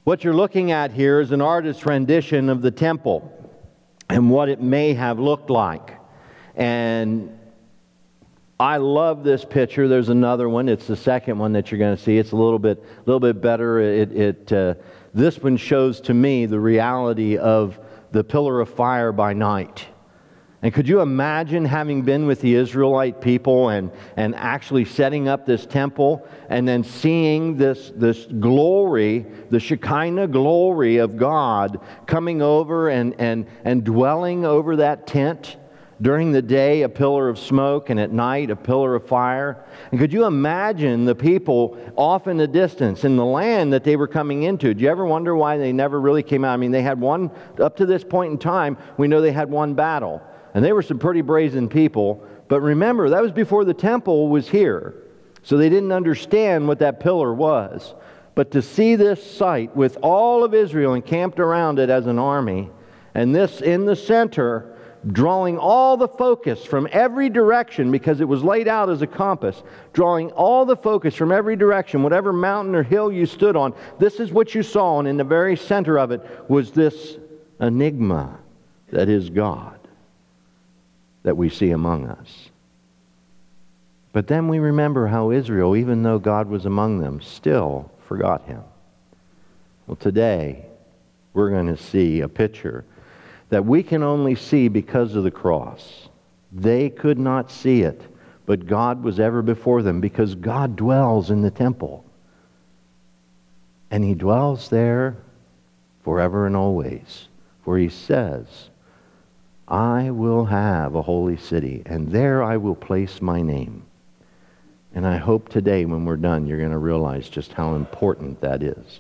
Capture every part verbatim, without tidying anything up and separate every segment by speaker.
Speaker 1: What you're looking at here is an artist's rendition of the temple and what it may have looked like. And I love this picture. There's another one. It's the second one that you're going to see. It's a little bit, a little bit better. It, it uh, this one shows to me the reality of the pillar of fire by night. And could you imagine having been with the Israelite people and, and actually setting up this temple and then seeing this, this glory, the Shekinah glory of God coming over and, and, and dwelling over that tent? During the day, a pillar of smoke, and at night, a pillar of fire. And could you imagine the people off in the distance in the land that they were coming into? Do you ever wonder why they never really came out? I mean, they had one, up to this point in time, we know they had one battle. And they were some pretty brazen people. But remember, that was before the temple was here. So they didn't understand what that pillar was. But to see this site with all of Israel encamped around it as an army, and this in the center, drawing all the focus from every direction, because it was laid out as a compass, drawing all the focus from every direction, whatever mountain or hill you stood on, this is what you saw, and in the very center of it was this enigma that is God, that we see among us. But then we remember how Israel, even though God was among them, still forgot Him. Well, today, we're going to see a picture that we can only see because of the cross. They could not see it, but God was ever before them, because God dwells in the temple. And He dwells there forever and always. For He says, I will have a holy city, and there I will place my name. And I hope today when we're done, you're going to realize just how important that is.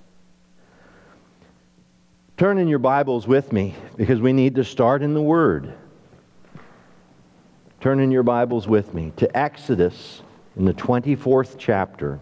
Speaker 1: Turn in your Bibles with me, because we need to start in the Word. Turn in your Bibles with me to Exodus in the twenty-fourth chapter.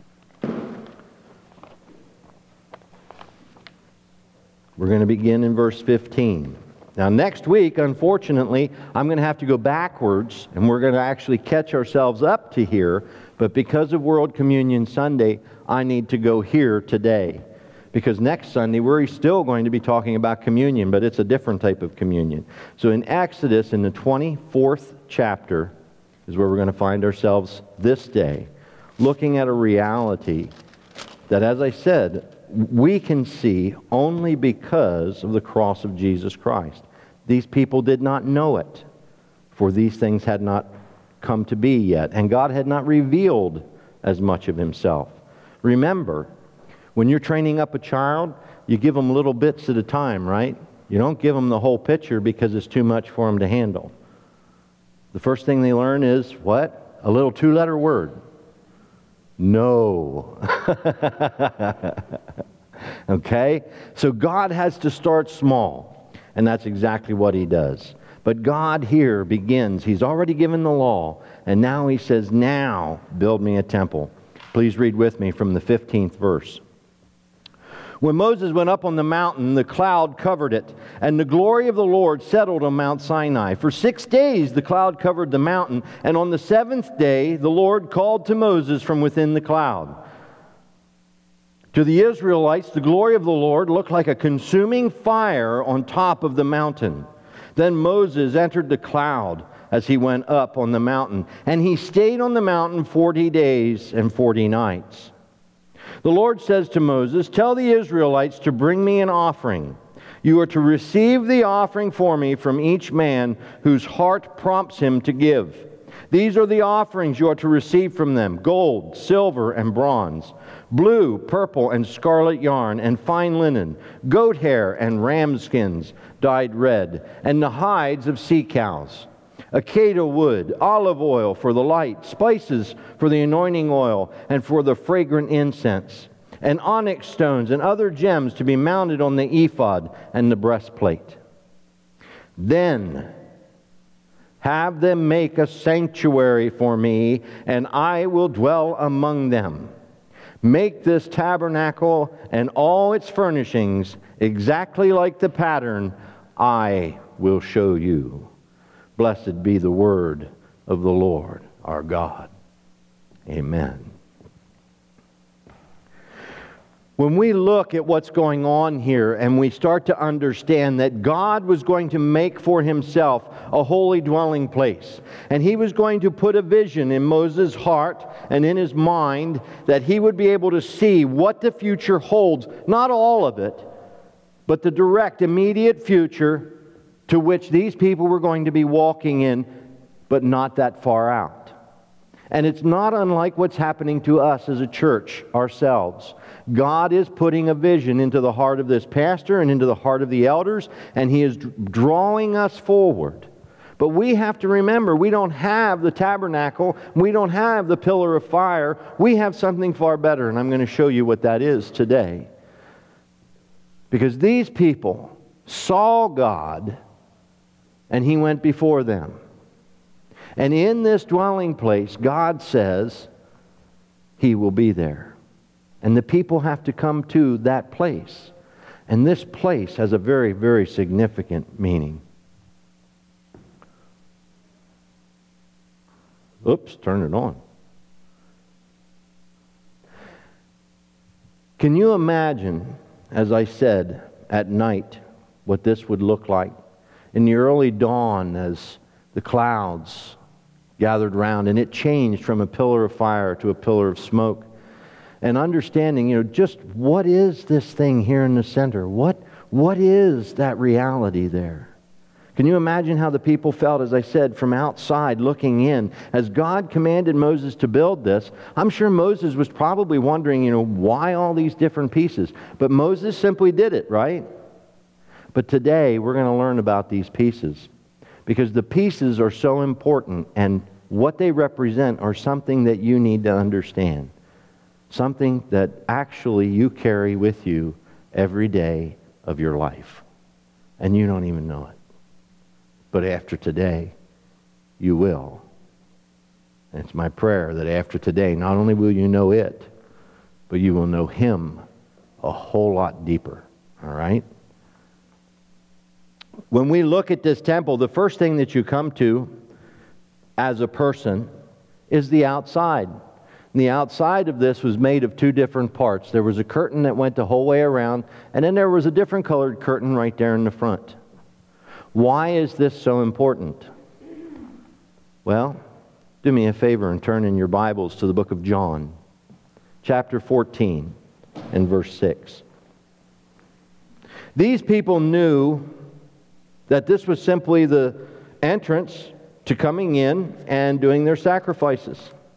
Speaker 1: We're going to begin in verse fifteen. Now next week, unfortunately, I'm going to have to go backwards, and we're going to actually catch ourselves up to here. But because of World Communion Sunday, I need to go here today. Because next Sunday, we're still going to be talking about communion, but it's a different type of communion. So in Exodus, in the twenty-fourth chapter, is where we're going to find ourselves this day, looking at a reality that, as I said, we can see only because of the cross of Jesus Christ. These people did not know it, for these things had not come to be yet, and God had not revealed as much of Himself. Remember, when you're training up a child, you give them little bits at a time, right? You don't give them the whole picture because it's too much for them to handle. The first thing they learn is, what? A little two-letter word. No. Okay? So God has to start small, and that's exactly what He does. But God here begins. He's already given the law, and now He says, now build me a temple. Please read with me from the fifteenth verse. When Moses went up on the mountain, the cloud covered it, and the glory of the Lord settled on Mount Sinai. For six days the cloud covered the mountain, and on the seventh day the Lord called to Moses from within the cloud. To the Israelites, the glory of the Lord looked like a consuming fire on top of the mountain. Then Moses entered the cloud as he went up on the mountain, and he stayed on the mountain forty days and forty nights. The Lord says to Moses, tell the Israelites to bring me an offering. You are to receive the offering for me from each man whose heart prompts him to give. These are the offerings you are to receive from them: gold, silver, and bronze, blue, purple, and scarlet yarn, and fine linen, goat hair and ram skins dyed red, and the hides of sea cows, acacia wood, olive oil for the light, spices for the anointing oil and for the fragrant incense, and onyx stones and other gems to be mounted on the ephod and the breastplate. Then have them make a sanctuary for me, and I will dwell among them. Make this tabernacle and all its furnishings exactly like the pattern I will show you. Blessed be the word of the Lord our God. Amen. When we look at what's going on here and we start to understand that God was going to make for Himself a holy dwelling place, and He was going to put a vision in Moses' heart and in his mind that he would be able to see what the future holds, not all of it, but the direct, immediate future to which these people were going to be walking in, but not that far out. And it's not unlike what's happening to us as a church ourselves. God is putting a vision into the heart of this pastor and into the heart of the elders, and He is drawing us forward. But we have to remember, we don't have the tabernacle, we don't have the pillar of fire, we have something far better, and I'm going to show you what that is today. Because these people saw God, and He went before them. And in this dwelling place, God says He will be there. And the people have to come to that place. And this place has a very, very significant meaning. Oops, turn it on. Can you imagine, as I said, at night, what this would look like? In the early dawn, as the clouds gathered round, and it changed from a pillar of fire to a pillar of smoke. And understanding, you know, just what is this thing here in the center? What, what is that reality there? Can you imagine how the people felt, as I said, from outside looking in? As God commanded Moses to build this, I'm sure Moses was probably wondering, you know, why all these different pieces? But Moses simply did it, right? But today, we're going to learn about these pieces. Because the pieces are so important, and what they represent are something that you need to understand. Something that actually you carry with you every day of your life. And you don't even know it. But after today, you will. And it's my prayer that after today, not only will you know it, but you will know Him a whole lot deeper. All right? When we look at this temple, the first thing that you come to as a person is the outside. And the outside of this was made of two different parts. There was a curtain that went the whole way around, and then there was a different colored curtain right there in the front. Why is this so important? Well, do me a favor and turn in your Bibles to the book of John, chapter fourteen and verse six. These people knew that this was simply the entrance to coming in and doing their sacrifices.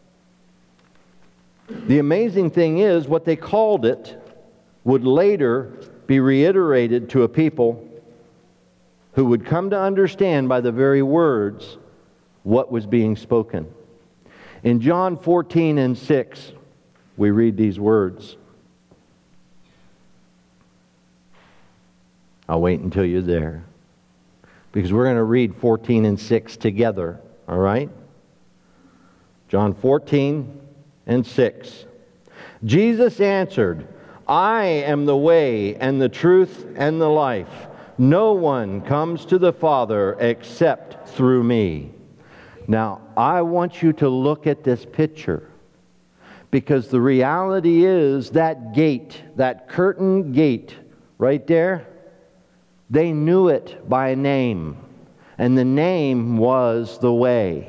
Speaker 1: The amazing thing is, what they called it would later be reiterated to a people who would come to understand by the very words what was being spoken. In John fourteen and six, we read these words. I'll wait until you're there, because we're going to read fourteen and six together, all right? John fourteen and six. Jesus answered, I am the way and the truth and the life. No one comes to the Father except through me. Now, I want you to look at this picture, because the reality is that gate, that curtain gate right there, they knew it by name, and the name was the way.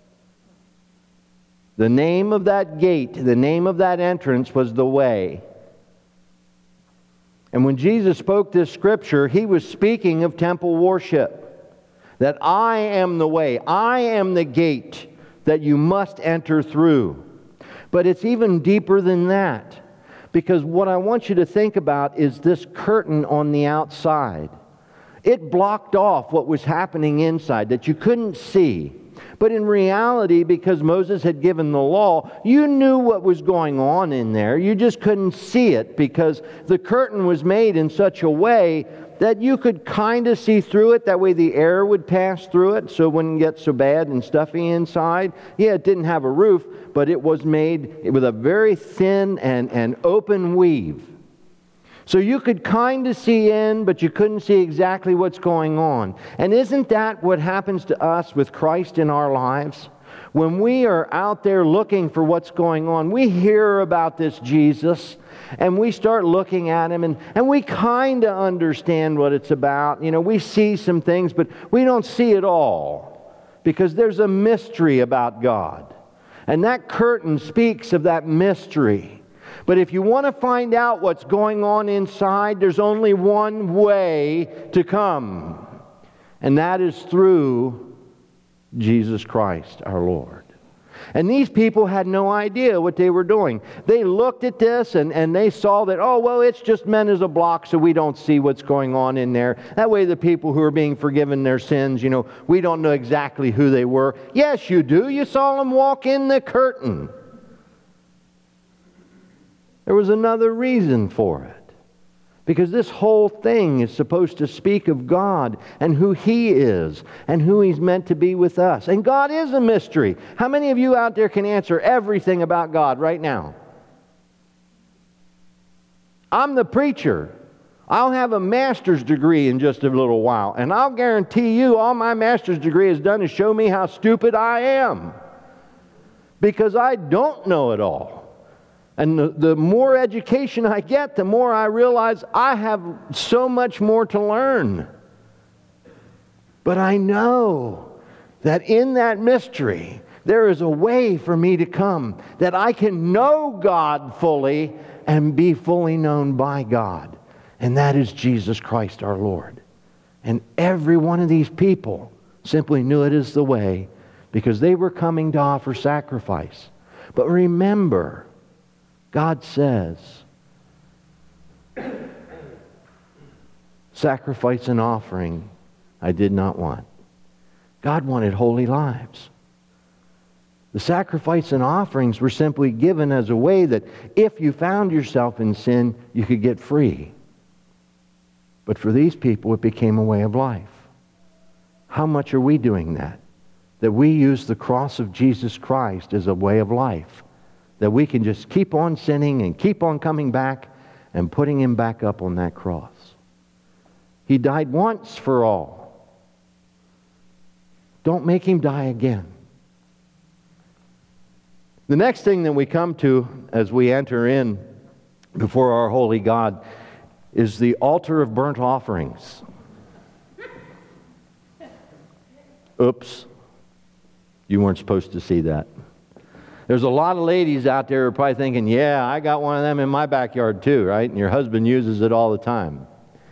Speaker 1: The name of that gate, the name of that entrance was the way. And when Jesus spoke this scripture, He was speaking of temple worship. That I am the way, I am the gate that you must enter through. But it's even deeper than that. Because what I want you to think about is this curtain on the outside. It blocked off what was happening inside that you couldn't see. But in reality, because Moses had given the law, you knew what was going on in there. You just couldn't see it, because the curtain was made in such a way that you could kind of see through it. That way the air would pass through it, so it wouldn't get so bad and stuffy inside. Yeah, it didn't have a roof, but it was made with a very thin and, and open weave. So you could kind of see in, but you couldn't see exactly what's going on. And isn't that what happens to us with Christ in our lives? When we are out there looking for what's going on, we hear about this Jesus, and we start looking at Him, and, and we kind of understand what it's about. You know, we see some things, but we don't see it all, because there's a mystery about God. And that curtain speaks of that mystery. But if you want to find out what's going on inside, there's only one way to come, and that is through Jesus Christ, our Lord. And these people had no idea what they were doing. They looked at this and, and they saw that, oh, well, it's just meant as a block so we don't see what's going on in there. That way the people who are being forgiven their sins, you know, we don't know exactly who they were. Yes, you do. You saw them walk in the curtain. There was another reason for it. Because this whole thing is supposed to speak of God and who He is and who He's meant to be with us. And God is a mystery. How many of you out there can answer everything about God right now? I'm the preacher. I'll have a master's degree in just a little while. And I'll guarantee you all my master's degree has done is show me how stupid I am. Because I don't know it all. And the, the more education I get, the more I realize I have so much more to learn. But I know that in that mystery, there is a way for me to come, that I can know God fully and be fully known by God. And that is Jesus Christ our Lord. And every one of these people simply knew it as the way because they were coming to offer sacrifice. But remember, God says, sacrifice and offering I did not want. God wanted holy lives. The sacrifice and offerings were simply given as a way that if you found yourself in sin, you could get free. But for these people, it became a way of life. How much are we doing that? That we use the cross of Jesus Christ as a way of life. That we can just keep on sinning and keep on coming back and putting Him back up on that cross. He died once for all. Don't make Him die again. The next thing that we come to as we enter in before our holy God is the altar of burnt offerings. Oops. You weren't supposed to see that. There's a lot of ladies out there who are probably thinking, yeah, I got one of them in my backyard too, right? And your husband uses it all the time.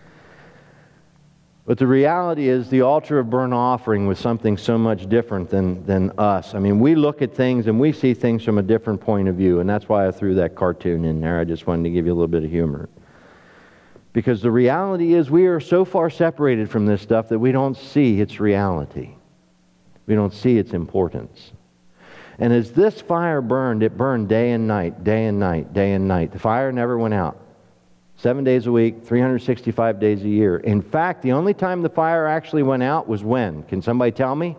Speaker 1: But the reality is the altar of burnt offering was something so much different than, than us. I mean, we look at things and we see things from a different point of view. And that's why I threw that cartoon in there. I just wanted to give you a little bit of humor. Because the reality is we are so far separated from this stuff that we don't see its reality. We don't see its importance. And as this fire burned, it burned day and night, day and night, day and night. The fire never went out. Seven days a week, three hundred sixty-five days a year. In fact, the only time the fire actually went out was when? Can somebody tell me?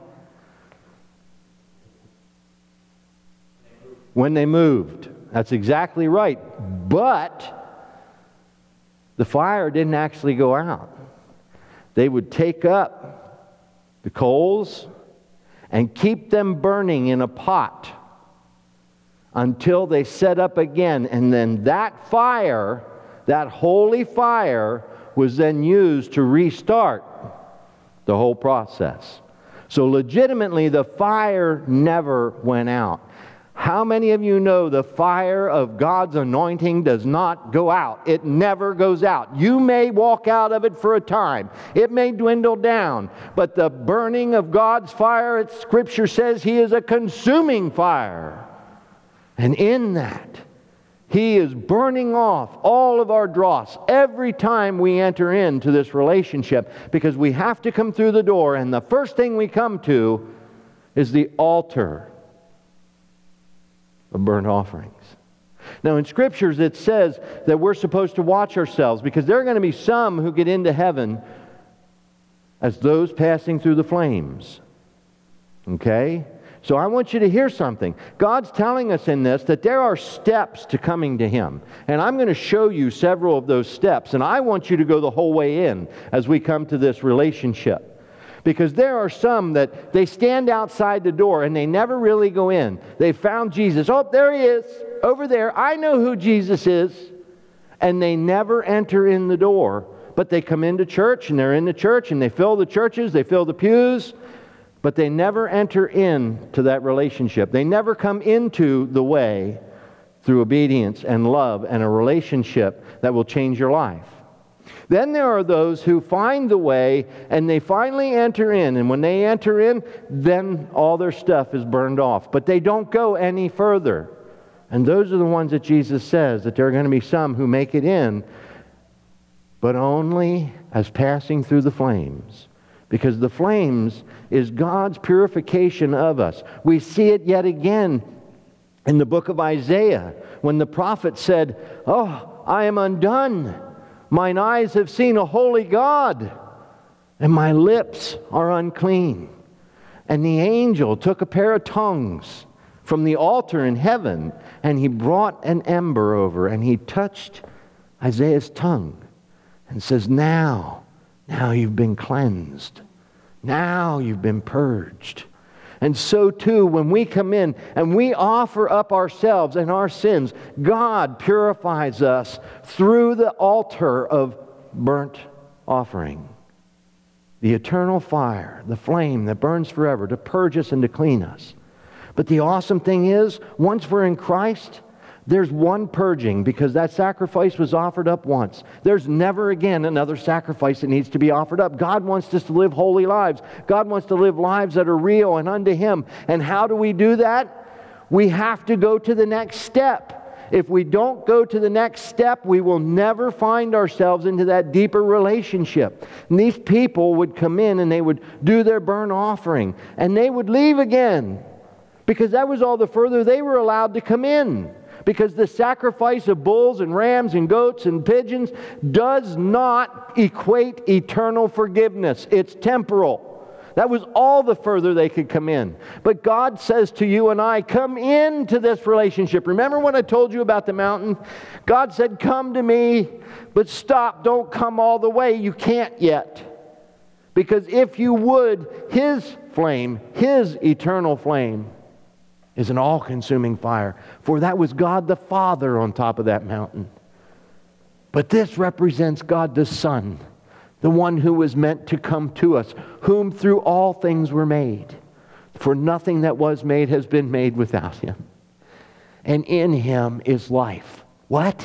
Speaker 1: When they moved. That's exactly right. But the fire didn't actually go out. They would take up the coals and keep them burning in a pot until they set up again. And then that fire, that holy fire, was then used to restart the whole process. So legitimately, the fire never went out. How many of you know the fire of God's anointing does not go out? It never goes out. You may walk out of it for a time. It may dwindle down. But the burning of God's fire, it's, Scripture says He is a consuming fire. And in that, He is burning off all of our dross every time we enter into this relationship, because we have to come through the door, and the first thing we come to is the altar of burnt offerings. Now in Scriptures it says that we're supposed to watch ourselves, because there are going to be some who get into heaven as those passing through the flames. Okay? So I want you to hear something. God's telling us in this that there are steps to coming to Him. And I'm going to show you several of those steps. And I want you to go the whole way in as we come to this relationship. Because there are some that they stand outside the door and they never really go in. They found Jesus. Oh, there he is, over there. I know who Jesus is. And they never enter in the door. But they come into church, and they're in the church, and they fill the churches, they fill the pews, but they never enter into that relationship. They never come into the way through obedience and love and a relationship that will change your life. Then there are those who find the way, and they finally enter in, and when they enter in, then all their stuff is burned off. But they don't go any further. And those are the ones that Jesus says that there are going to be some who make it in, but only as passing through the flames. Because the flames is God's purification of us. We see it yet again in the book of Isaiah, when the prophet said, "Oh, I am undone. Mine eyes have seen a holy God, and my lips are unclean." And the angel took a pair of tongues from the altar in heaven, and he brought an ember over, and he touched Isaiah's tongue. And says, now, now you've been cleansed. Now you've been purged. And so too, when we come in and we offer up ourselves and our sins, God purifies us through the altar of burnt offering. The eternal fire, the flame that burns forever to purge us and to clean us. But the awesome thing is, once we're in Christ, there's one purging, because that sacrifice was offered up once. There's never again another sacrifice that needs to be offered up. God wants us to live holy lives. God wants to live lives that are real and unto Him. And how do we do that? We have to go to the next step. If we don't go to the next step, we will never find ourselves into that deeper relationship. And these people would come in and they would do their burnt offering, and they would leave again, because that was all the further they were allowed to come in. Because the sacrifice of bulls and rams and goats and pigeons does not equate eternal forgiveness. It's temporal. That was all the further they could come in. But God says to you and I, come into this relationship. Remember when I told you about the mountain? God said, come to me, but stop. Don't come all the way. You can't yet. Because if you would, His flame, His eternal flame, is an all-consuming fire. For that was God the Father on top of that mountain. But this represents God the Son, the one who was meant to come to us, whom through all things were made. For nothing that was made has been made without Him. And in Him is life. What?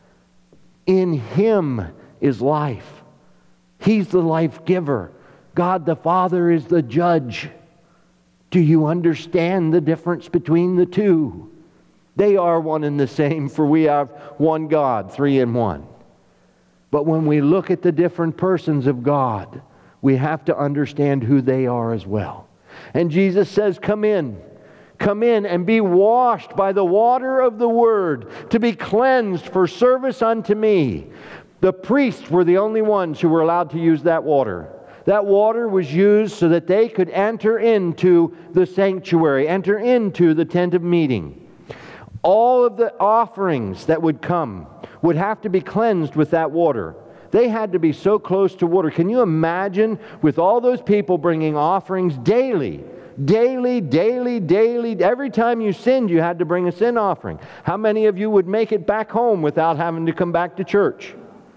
Speaker 1: In Him is life. He's the life giver. God the Father is the judge. Do you understand the difference between the two? They are one and the same, for we have one God, three in one. But when we look at the different persons of God, we have to understand who they are as well. And Jesus says, come in. Come in and be washed by the water of the Word, to be cleansed for service unto me. The priests were the only ones who were allowed to use that water. That water was used so that they could enter into the sanctuary, enter into the tent of meeting. All of the offerings that would come would have to be cleansed with that water. They had to be so close to water. Can you imagine with all those people bringing offerings daily, daily, daily, daily? Every time you sinned, you had to bring a sin offering. How many of you would make it back home without having to come back to church?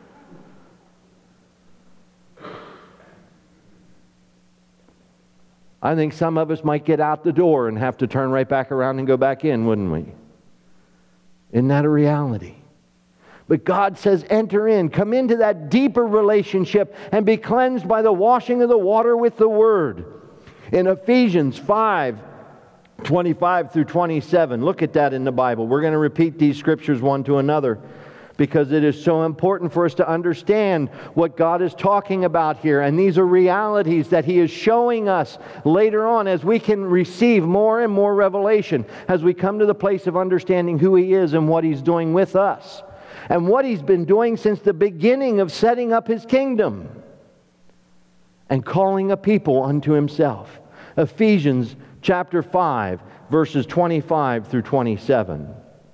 Speaker 1: I think some of us might get out the door and have to turn right back around and go back in, wouldn't we? Isn't that a reality? But God says, enter in, come into that deeper relationship and be cleansed by the washing of the water with the Word. In Ephesians five, twenty-five through twenty-seven, look at that in the Bible. We're going to repeat these scriptures one to another, because it is so important for us to understand what God is talking about here. And these are realities that He is showing us later on as we can receive more and more revelation, as we come to the place of understanding who He is and what He's doing with us, and what He's been doing since the beginning of setting up His kingdom and calling a people unto Himself. Ephesians chapter five, verses twenty-five through twenty-seven.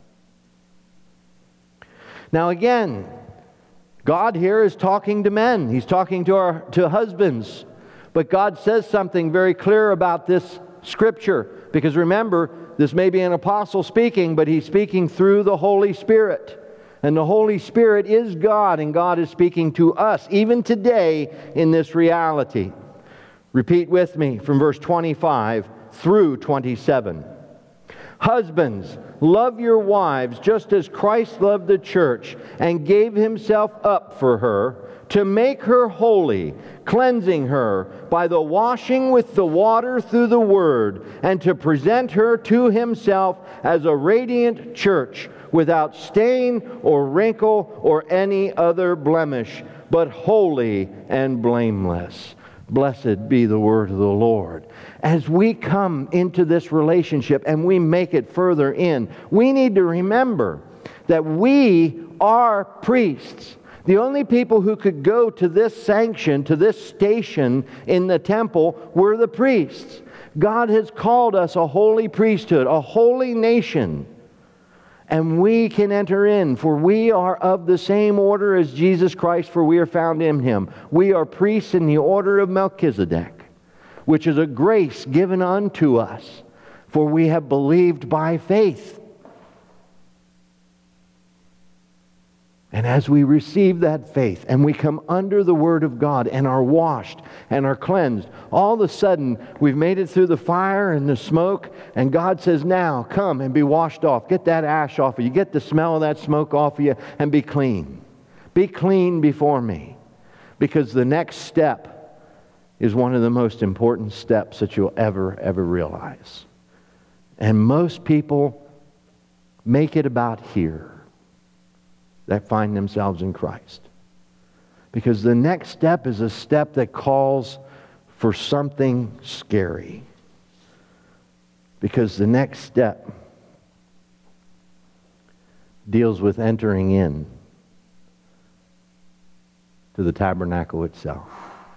Speaker 1: Now again, God here is talking to men. He's talking to our to husbands. But God says something very clear about this Scripture. Because remember, this may be an apostle speaking, but he's speaking through the Holy Spirit. And the Holy Spirit is God, and God is speaking to us, even today, in this reality. Repeat with me from verse twenty-five through twenty-seven. Husbands, love your wives just as Christ loved the church and gave himself up for her, to make her holy, cleansing her by the washing with the water through the Word, and to present her to himself as a radiant church, without stain or wrinkle or any other blemish, but holy and blameless. Blessed be the word of the Lord. As we come into this relationship and we make it further in, we need to remember that we are priests. The only people who could go to this sanction, to this station in the temple, were the priests. God has called us a holy priesthood, a holy nation. And we can enter in, for we are of the same order as Jesus Christ, for we are found in Him. We are priests in the order of Melchizedek, which is a grace given unto us, for we have believed by faith. And as we receive that faith and we come under the Word of God and are washed and are cleansed, all of a sudden we've made it through the fire and the smoke, and God says, now come and be washed off. Get that ash off of you. Get the smell of that smoke off of you and be clean. Be clean before me. Because the next step is one of the most important steps that you'll ever, ever realize. And most people make it about here, that find themselves in Christ. Because the next step is a step that calls for something scary. Because the next step deals with entering in to the tabernacle itself.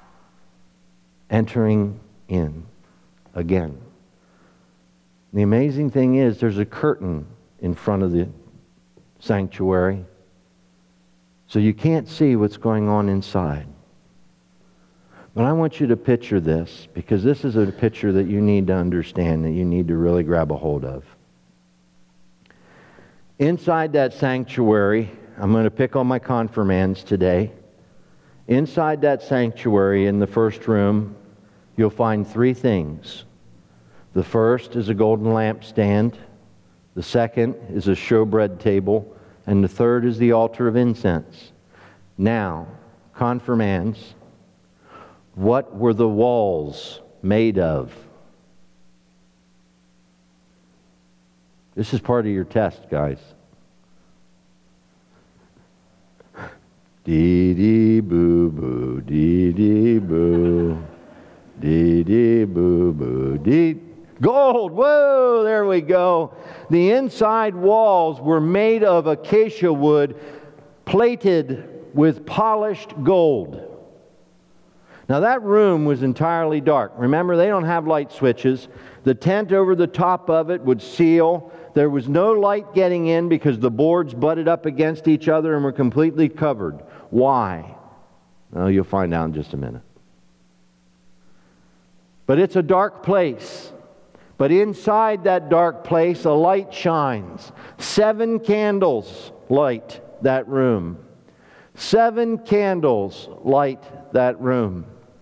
Speaker 1: Entering in again. The amazing thing is there's a curtain in front of the sanctuary, so you can't see what's going on inside. But I want you to picture this, because this is a picture that you need to understand, that you need to really grab a hold of. Inside that sanctuary, I'm going to pick on my confirmands today. Inside that sanctuary, in the first room, you'll find three things. The first is a golden lampstand. The second is a showbread table. And the third is the altar of incense. Now, confirmands, what were the walls made of? This is part of your test, guys. Dee dee boo boo, dee dee boo, dee dee boo boo, dee. Gold! Whoa! There we go. The inside walls were made of acacia wood, plated with polished gold. Now that room was entirely dark. Remember, they don't have light switches. The tent over the top of it would seal. There was no light getting in because the boards butted up against each other and were completely covered. Why? Well, you'll find out in just a minute. But it's a dark place. But inside that dark place, a light shines. Seven candles light that room. Seven candles light that room.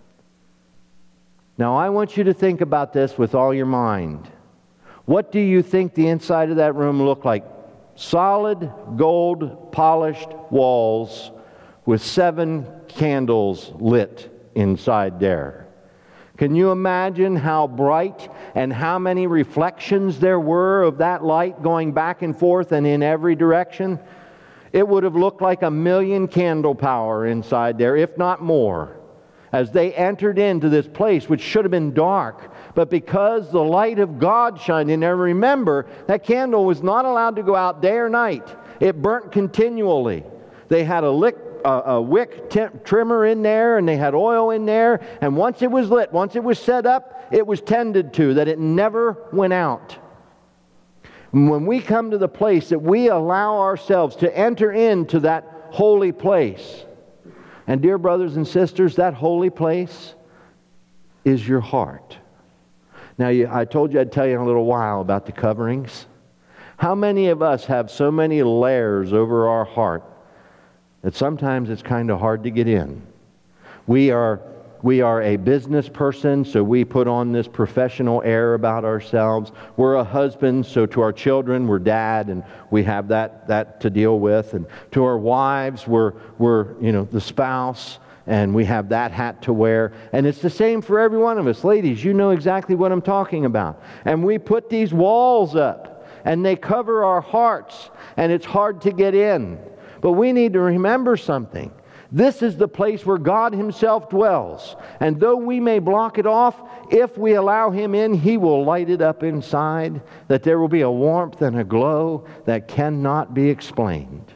Speaker 1: Now, I want you to think about this with all your mind. What do you think the inside of that room looked like? Solid, gold, polished walls with seven candles lit inside there. Can you imagine how bright and how many reflections there were of that light going back and forth and in every direction? It would have looked like a million candle power inside there, if not more, as they entered into this place which should have been dark. But because the light of God shined in there, remember, that candle was not allowed to go out day or night. It burnt continually. They had a lick a wick t- trimmer in there, and they had oil in there, and once it was lit, once it was set up, it was tended to, that it never went out. And when we come to the place that we allow ourselves to enter into that holy place, and dear brothers and sisters, that holy place is your heart. Now, you, I told you I'd tell you in a little while about the coverings. How many of us have so many layers over our heart that sometimes it's kind of hard to get in? We are, we are a business person, so we put on this professional air about ourselves. We're a husband, so to our children, we're dad, and we have that, that to deal with. And to our wives, we're, we're you know, the spouse, and we have that hat to wear. And it's the same for every one of us. Ladies, you know exactly what I'm talking about. And we put these walls up, and they cover our hearts, and it's hard to get in. But we need to remember something. This is the place where God Himself dwells. And though we may block it off, if we allow Him in, He will light it up inside, that there will be a warmth and a glow that cannot be explained.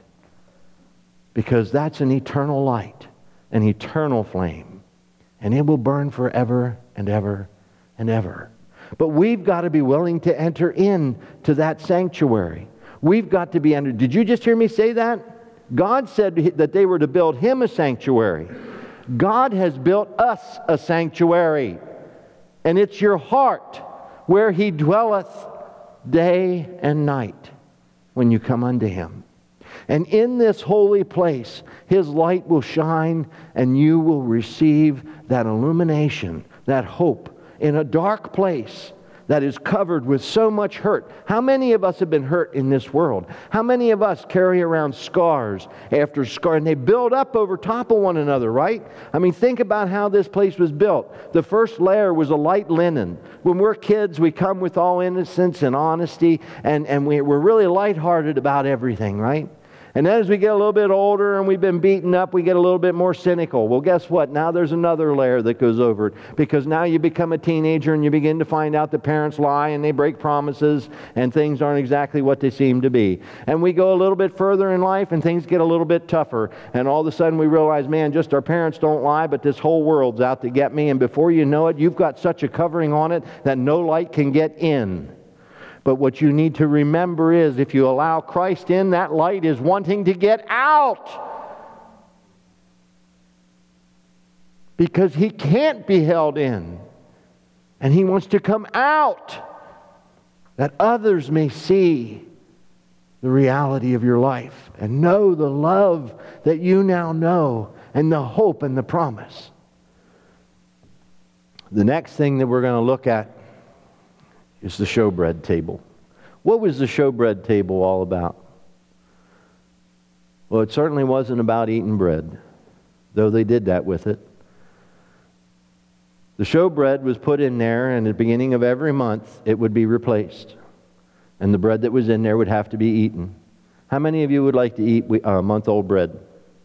Speaker 1: Because that's an eternal light, an eternal flame. And it will burn forever and ever and ever. But we've got to be willing to enter in to that sanctuary. We've got to be entered. Did you just hear me say that? God said that they were to build Him a sanctuary. God has built us a sanctuary. And it's your heart where He dwelleth day and night when you come unto Him. And in this holy place, His light will shine, and you will receive that illumination, that hope, in a dark place that is covered with so much hurt. How many of us have been hurt in this world? How many of us carry around scars after scar, and they build up over top of one another, right? I mean, think about how this place was built. The first layer was a light linen. When we're kids, we come with all innocence and honesty, and, and we, we're really lighthearted about everything, right? And then as we get a little bit older and we've been beaten up, we get a little bit more cynical. Well, guess what? Now there's another layer that goes over it. Because now you become a teenager and you begin to find out that parents lie and they break promises and things aren't exactly what they seem to be. And we go a little bit further in life and things get a little bit tougher. And all of a sudden we realize, man, just our parents don't lie, but this whole world's out to get me. And before you know it, you've got such a covering on it that no light can get in. But what you need to remember is, if you allow Christ in, that light is wanting to get out. Because He can't be held in. And He wants to come out, that others may see the reality of your life and know the love that you now know and the hope and the promise. The next thing that we're going to look at is the showbread table. What was the showbread table all about? Well, it certainly wasn't about eating bread, though they did that with it. The showbread was put in there, and at the beginning of every month, it would be replaced. And the bread that was in there would have to be eaten. How many of you would like to eat a month-old bread?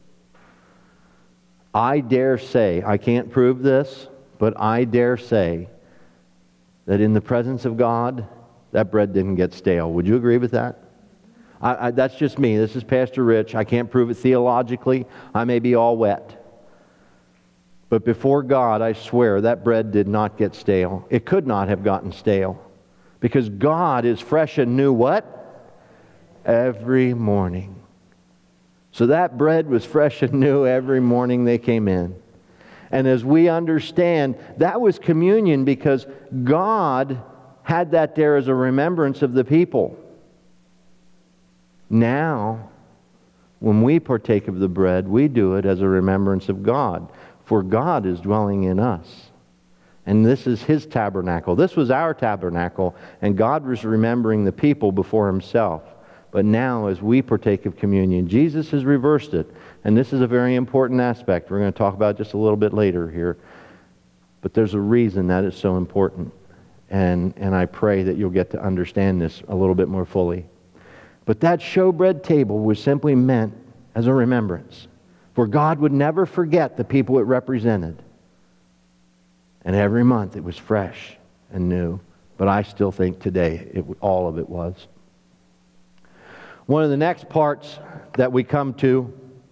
Speaker 1: I dare say, I can't prove this, but I dare say that in the presence of God, that bread didn't get stale. Would you agree with that? I, I, that's just me. This is Pastor Rich. I can't prove it theologically. I may be all wet. But before God, I swear, that bread did not get stale. It could not have gotten stale. Because God is fresh and new what? Every morning. So that bread was fresh and new every morning they came in. And as we understand, that was communion because God had that there as a remembrance of the people. Now, when we partake of the bread, we do it as a remembrance of God. For God is dwelling in us. And this is His tabernacle. This was our tabernacle, and God was remembering the people before Himself. But now, as we partake of communion, Jesus has reversed it. And this is a very important aspect. We're going to talk about it just a little bit later here. But there's a reason that is so important. And, and I pray that you'll get to understand this a little bit more fully. But that showbread table was simply meant as a remembrance. For God would never forget the people it represented. And every month it was fresh and new. But I still think today it, all of it was. One of the next parts that we come to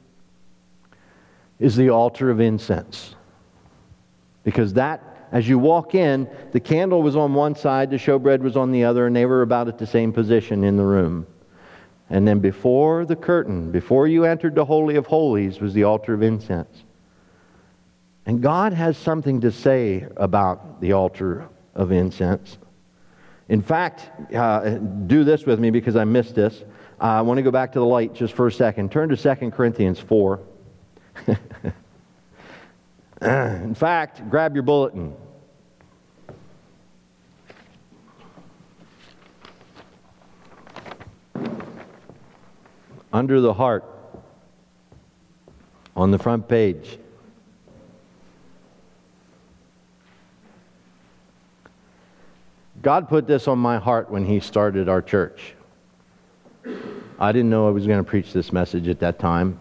Speaker 1: is the altar of incense. Because that, as you walk in, the candle was on one side, the showbread was on the other, and they were about at the same position in the room. And then before the curtain, before you entered the Holy of Holies, was the altar of incense. And God has something to say about the altar of incense. In fact, uh, do this with me because I missed this. Uh, I want to go back to the light just for a second. Turn to Second Corinthians four. In fact, grab your bulletin. Under the heart, on the front page. God put this on my heart when He started our church. I didn't know I was going to preach this message at that time.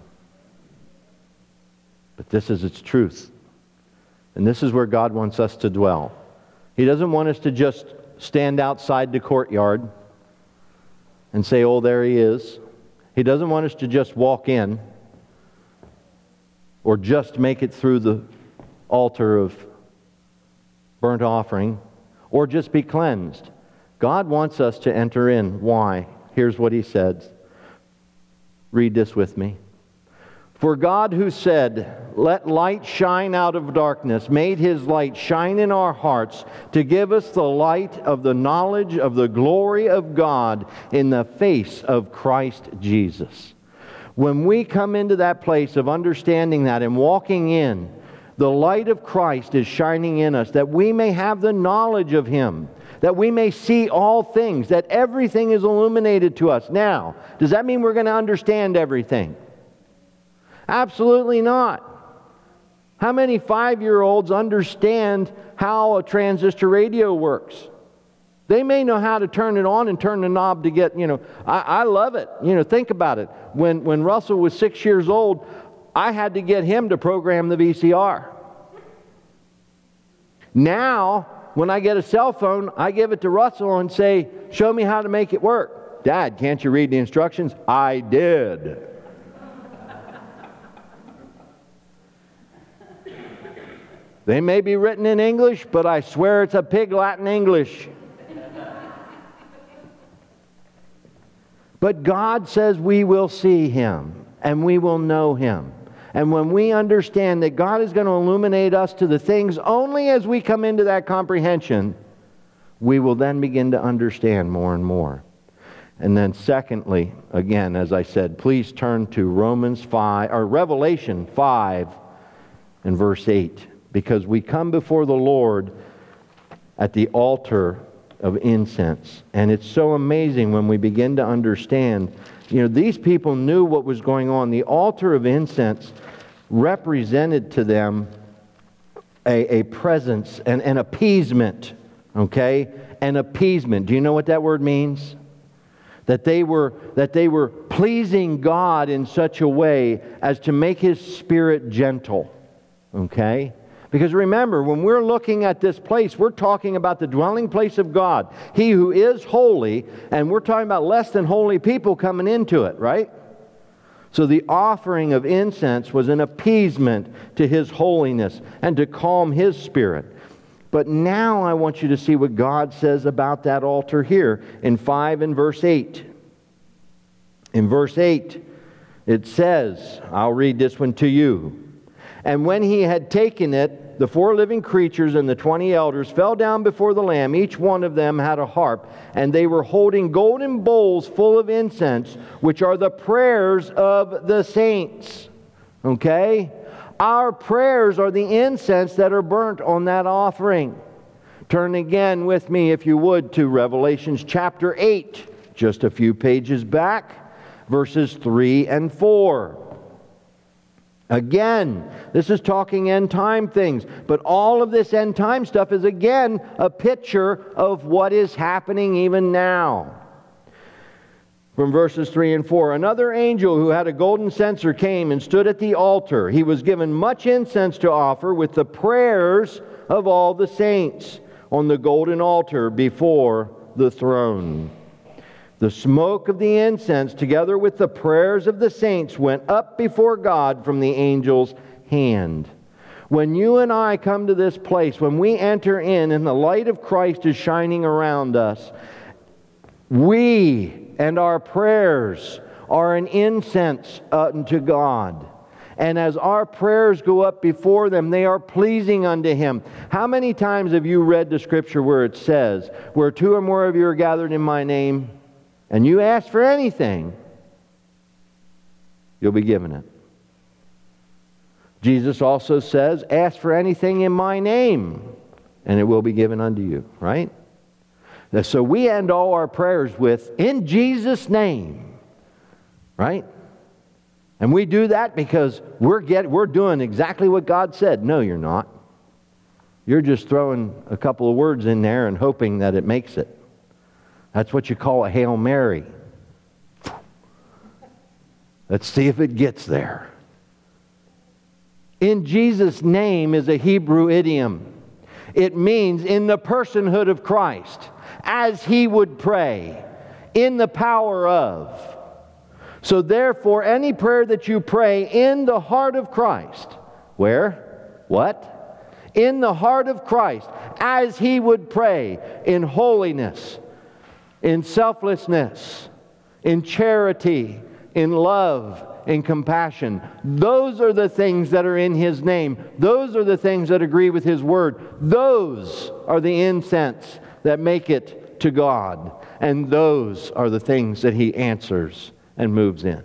Speaker 1: But this is its truth. And this is where God wants us to dwell. He doesn't want us to just stand outside the courtyard and say, oh, there He is. He doesn't want us to just walk in or just make it through the altar of burnt offering or just be cleansed. God wants us to enter in. Why? Here's what He says. Read this with me. For God, who said, let light shine out of darkness, made His light shine in our hearts to give us the light of the knowledge of the glory of God in the face of Christ Jesus. When we come into that place of understanding that and walking in, the light of Christ is shining in us, that we may have the knowledge of Him, that we may see all things, that everything is illuminated to us. Now, does that mean we're going to understand everything? Absolutely not. How many five-year-olds understand how a transistor radio works? They may know how to turn it on and turn the knob to get, you know, I, I love it. You know, think about it. When, when Russell was six years old, I had to get him to program the V C R. Now, when I get a cell phone, I give it to Russell and say, show me how to make it work. Dad, can't you read the instructions? I did. They may be written in English, but I swear it's a pig Latin English. But God says we will see Him and we will know Him. And when we understand that God is going to illuminate us to the things only as we come into that comprehension, we will then begin to understand more and more. And then secondly, again, as I said, please turn to Romans five, or Revelation five and verse eight. Because we come before the Lord at the altar of incense. And it's so amazing when we begin to understand. You know, these people knew what was going on. The altar of incense represented to them a, a presence, and an appeasement. Okay? An appeasement. Do you know what that word means? That they were, that they were pleasing God in such a way as to make His Spirit gentle. Okay? Because remember, when we're looking at this place, we're talking about the dwelling place of God. He who is holy, and we're talking about less than holy people coming into it, right? So the offering of incense was an appeasement to His holiness and to calm His Spirit. But now I want you to see what God says about that altar here in five and verse eight. In verse eight, it says, I'll read this one to you. And when He had taken it, the four living creatures and the twenty elders fell down before the Lamb. Each one of them had a harp, and they were holding golden bowls full of incense, which are the prayers of the saints. Okay? Our prayers are the incense that are burnt on that offering. Turn again with me, if you would, to Revelations chapter eight, just a few pages back, verses three and four. Again, this is talking end time things, but all of this end time stuff is again a picture of what is happening even now. From verses three and four, another angel who had a golden censer came and stood at the altar. He was given much incense to offer with the prayers of all the saints on the golden altar before the throne. The smoke of the incense, together with the prayers of the saints, went up before God from the angel's hand. When you and I come to this place, when we enter in and the light of Christ is shining around us, we and our prayers are an incense unto God. And as our prayers go up before them, they are pleasing unto Him. How many times have you read the Scripture where it says, where two or more of you are gathered in my name, and you ask for anything, you'll be given it? Jesus also says, ask for anything in my name, and it will be given unto you, right? So we end all our prayers with, in Jesus' name, right? And we do that because we're get, we're doing exactly what God said. No, you're not. You're just throwing a couple of words in there and hoping that it makes it. That's what you call a Hail Mary. Let's see if it gets there. In Jesus' name is a Hebrew idiom. It means in the personhood of Christ, as He would pray, in the power of. So therefore, any prayer that you pray in the heart of Christ, where? What? In the heart of Christ, as He would pray, in holiness, in selflessness, in charity, in love, in compassion. Those are the things that are in His name. Those are the things that agree with His Word. Those are the incense that make it to God. And those are the things that He answers and moves in.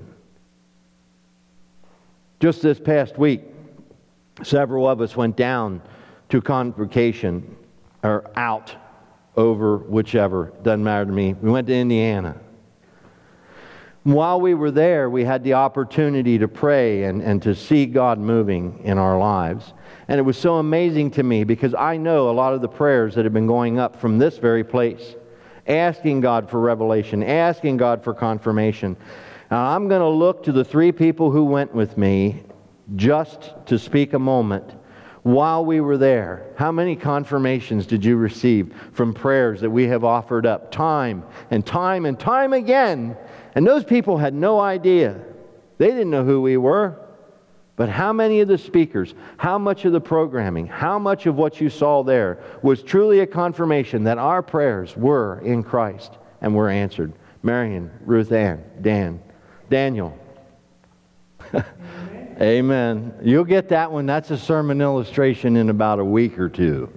Speaker 1: Just this past week, several of us went down to convocation, or out, over, whichever, doesn't matter to me. We went to Indiana. While we were there, we had the opportunity to pray and, and to see God moving in our lives. And it was so amazing to me because I know a lot of the prayers that have been going up from this very place, asking God for revelation, asking God for confirmation. Now, I'm going to look to the three people who went with me just to speak a moment. While we were there, how many confirmations did you receive from prayers that we have offered up time and time and time again? And those people had no idea. They didn't know who we were. But how many of the speakers, how much of the programming, how much of what you saw there was truly a confirmation that our prayers were in Christ and were answered? Marion, Ruth Ann, Dan, Daniel. Amen. Amen. You'll get that one. That's a sermon illustration in about a week or two.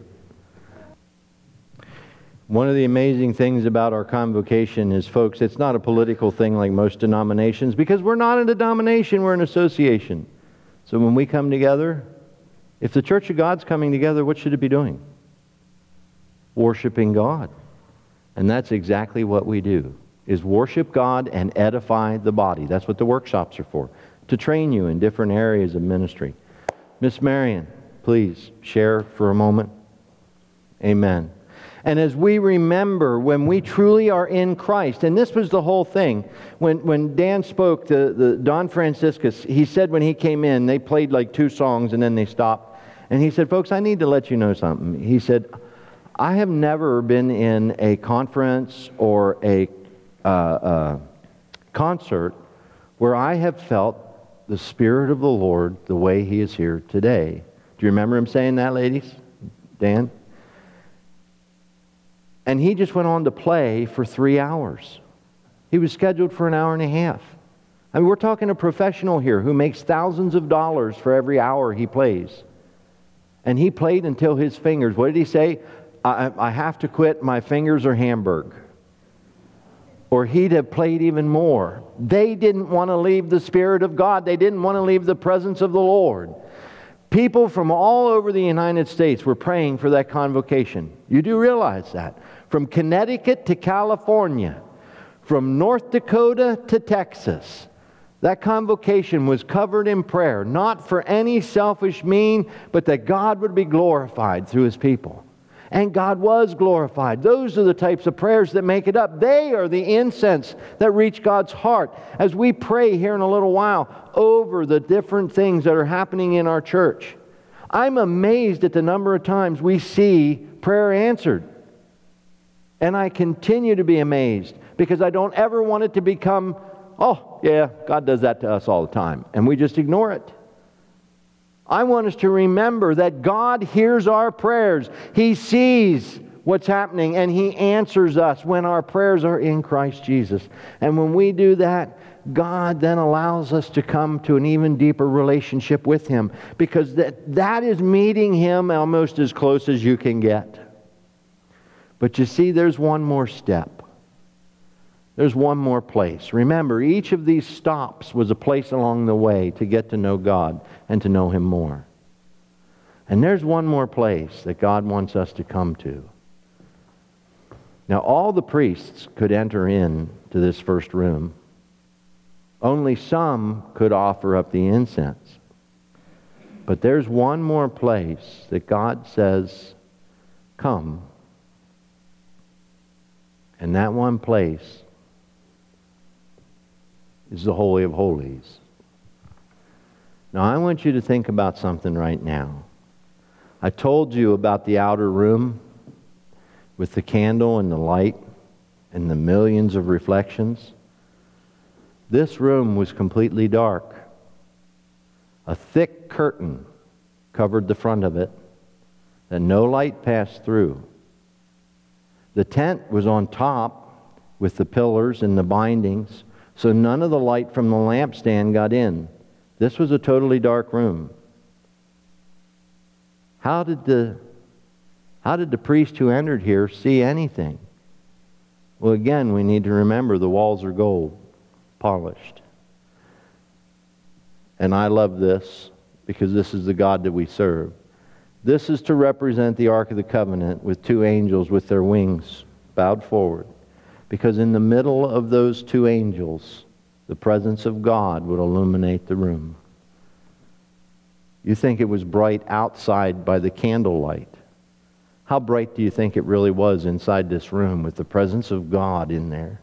Speaker 1: One of the amazing things about our convocation is, folks, it's not a political thing like most denominations, because we're not a denomination, we're an association. So when we come together, if the Church of God's coming together, what should it be doing? Worshiping God. And that's exactly what we do, is worship God and edify the body. That's what the workshops are for, to train you in different areas of ministry. Miss Marion, please share for a moment. Amen. And as we remember, when we truly are in Christ, and this was the whole thing, when when Dan spoke, the, the Don Franciscus, he said when he came in, they played like two songs and then they stopped. And he said, folks, I need to let you know something. He said, I have never been in a conference or a uh, uh, concert where I have felt the Spirit of the Lord the way He is here today. Do you remember him saying that, ladies? Dan? And he just went on to play for three hours. He was scheduled for an hour and a half. I mean, we're talking a professional here who makes thousands of dollars for every hour he plays. And he played until his fingers, what did he say? I, I have to quit, my fingers are Hamburg. Or he'd have played even more. They didn't want to leave the Spirit of God. They didn't want to leave the presence of the Lord. People from all over the United States were praying for that convocation. You do realize that. From Connecticut to California, from North Dakota to Texas, that convocation was covered in prayer, not for any selfish mean, but that God would be glorified through His people. And God was glorified. Those are the types of prayers that make it up. They are the incense that reach God's heart. As we pray here in a little while over the different things that are happening in our church, I'm amazed at the number of times we see prayer answered. And I continue to be amazed because I don't ever want it to become, oh, yeah, God does that to us all the time, and we just ignore it. I want us to remember that God hears our prayers. He sees what's happening, and He answers us when our prayers are in Christ Jesus. And when we do that, God then allows us to come to an even deeper relationship with Him, because that, that is meeting Him almost as close as you can get. But you see, there's one more step. There's one more place. Remember, each of these stops was a place along the way to get to know God and to know Him more. And there's one more place that God wants us to come to. Now, all the priests could enter in to this first room. Only some could offer up the incense. But there's one more place that God says, come. And that one place is the Holy of Holies. Now, I want you to think about something right now. I told you about the outer room with the candle and the light and the millions of reflections. This room was completely dark. A thick curtain covered the front of it, that no light passed through. The tent was on top with the pillars and the bindings, so none of the light from the lampstand got in. This was a totally dark room. How did the How did the priest who entered here see anything? Well, again, we need to remember the walls are gold, polished. And I love this because this is the God that we serve. This is to represent the Ark of the Covenant with two angels with their wings bowed forward. Because in the middle of those two angels, the presence of God would illuminate the room. You think it was bright outside by the candlelight. How bright do you think it really was inside this room with the presence of God in there?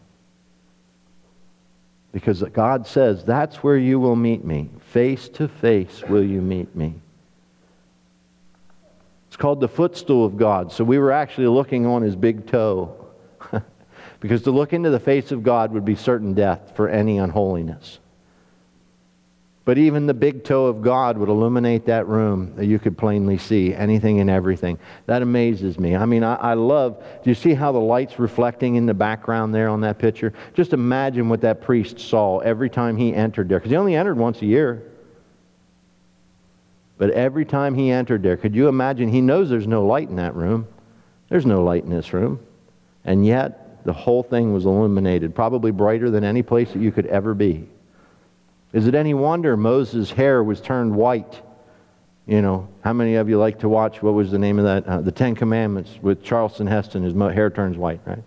Speaker 1: Because God says, that's where you will meet me. Face to face will you meet me. It's called the footstool of God. So we were actually looking on His big toe. Because to look into the face of God would be certain death for any unholiness. But even the big toe of God would illuminate that room that you could plainly see anything and everything. That amazes me. I mean, I, I love, do you see how the light's reflecting in the background there on that picture? Just imagine what that priest saw every time he entered there. Because he only entered once a year. But every time he entered there, could you imagine? He knows there's no light in that room. There's no light in this room. And yet, the whole thing was illuminated, probably brighter than any place that you could ever be. Is it any wonder Moses' hair was turned white? You know, how many of you like to watch, what was the name of that? Uh, the Ten Commandments with Charlton Heston. His hair turns white, right?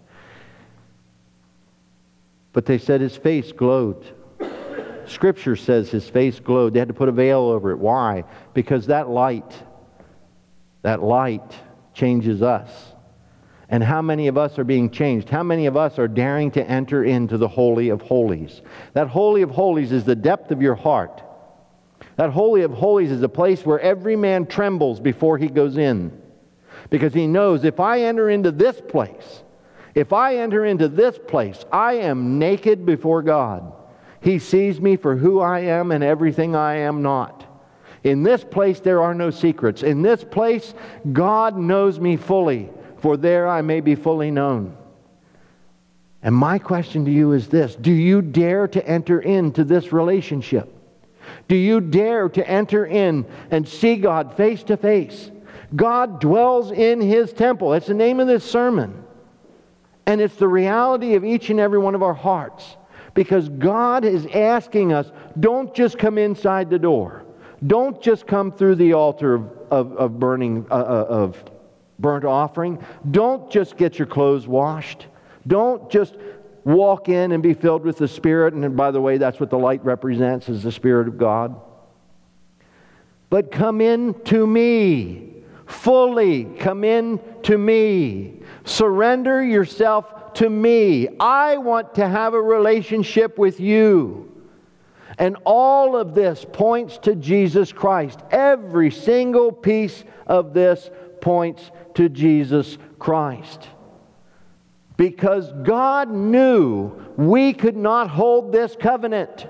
Speaker 1: But they said his face glowed. Scripture says his face glowed. They had to put a veil over it. Why? Because that light, that light changes us. And how many of us are being changed? How many of us are daring to enter into the Holy of Holies? That Holy of Holies is the depth of your heart. That Holy of Holies is a place where every man trembles before he goes in. Because he knows, if I enter into this place, if I enter into this place, I am naked before God. He sees me for who I am and everything I am not. In this place there are no secrets. In this place God knows me fully. For there I may be fully known. And my question to you is this: do you dare to enter into this relationship? Do you dare to enter in and see God face to face? God dwells in His temple. That's the name of this sermon. And it's the reality of each and every one of our hearts. Because God is asking us, don't just come inside the door. Don't just come through the altar of, of, of burning, uh, of burnt offering. Don't just get your clothes washed. Don't just walk in and be filled with the Spirit. And by the way, that's what the light represents, is the Spirit of God. But come in to me. Fully come in to me. Surrender yourself to me. I want to have a relationship with you. And all of this points to Jesus Christ. Every single piece of this points to Jesus Christ. Because God knew we could not hold this covenant.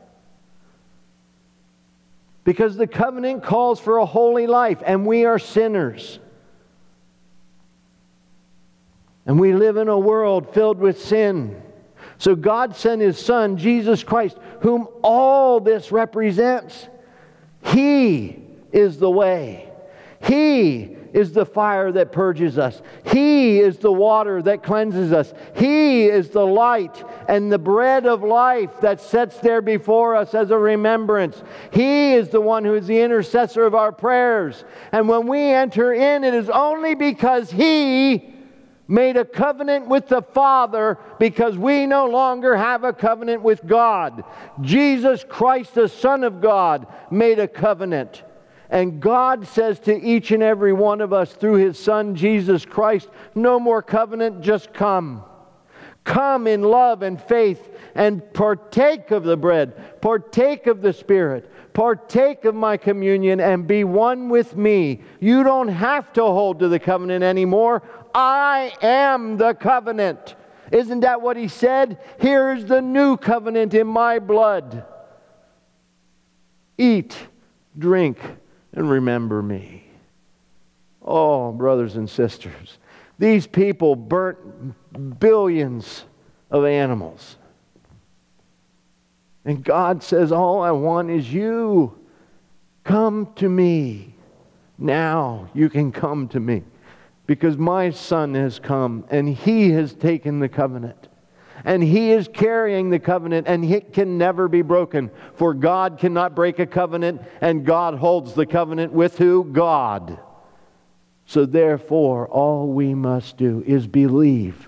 Speaker 1: Because the covenant calls for a holy life, and we are sinners. And we live in a world filled with sin. So God sent His Son, Jesus Christ, whom all this represents. He is the way. He is the fire that purges us. He is the water that cleanses us. He is the light and the bread of life that sets there before us as a remembrance. He is the one who is the intercessor of our prayers. And when we enter in, it is only because He made a covenant with the Father, because we no longer have a covenant with God. Jesus Christ, the Son of God, made a covenant. And God says to each and every one of us through His Son, Jesus Christ, no more covenant, just come. Come in love and faith and partake of the bread, partake of the Spirit, partake of my communion and be one with me. You don't have to hold to the covenant anymore. I am the covenant. Isn't that what He said? Here's the new covenant in my blood. Eat, drink, and remember me. Oh, brothers and sisters, these people burnt billions of animals. And God says, all I want is you. Come to me. Now you can come to me. Because my Son has come and He has taken the covenant. And He is carrying the covenant, and it can never be broken. For God cannot break a covenant, and God holds the covenant with who? God. So therefore, all we must do is believe.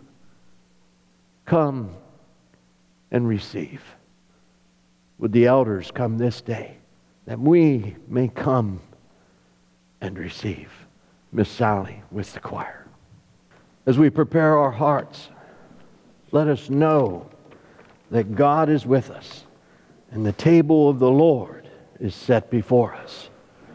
Speaker 1: Come and receive. Would the elders come this day, that we may come and receive. Miss Sally with the choir. As we prepare our hearts, let us know that God is with us and the table of the Lord is set before us.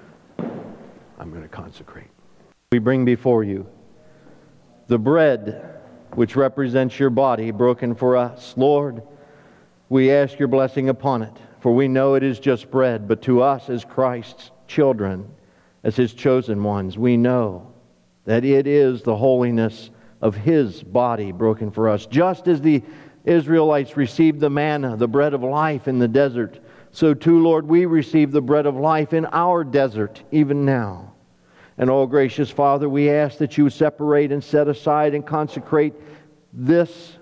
Speaker 1: I'm going to consecrate. We bring before you the bread which represents your body broken for us. Lord, we ask your blessing upon it, for we know it is just bread, but to us as Christ's children, as His chosen ones, we know that it is the holiness of His body broken for us. Just as the Israelites received the manna, the bread of life in the desert, so too, Lord, we receive the bread of life in our desert, even now. And oh, gracious Father, we ask that you would separate and set aside and consecrate this,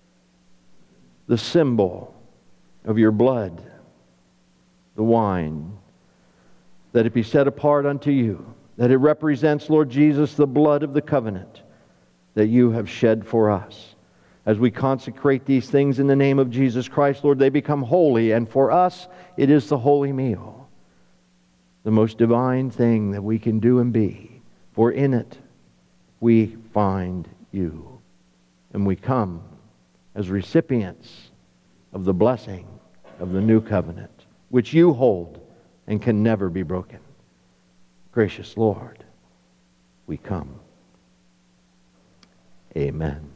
Speaker 1: the symbol of your blood, the wine, that it be set apart unto you, that it represents, Lord Jesus, the blood of the covenant that you have shed for us. As we consecrate these things in the name of Jesus Christ, Lord, they become holy, and for us, it is the holy meal, the most divine thing that we can do and be, for in it we find you. And we come as recipients of the blessing of the new covenant, which you hold and can never be broken. Gracious Lord, we come. Amen.